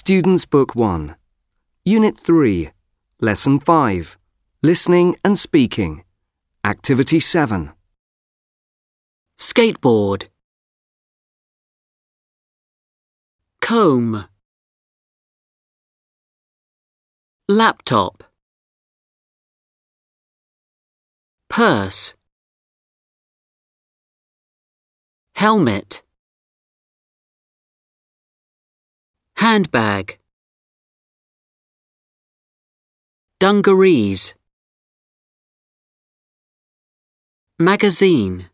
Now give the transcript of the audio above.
Students' Book 1. Unit 3. Lesson 5. Listening and Speaking. Activity 7. Skateboard. Comb. Laptop. Purse. Helmet. Handbag. Dungarees. Magazine.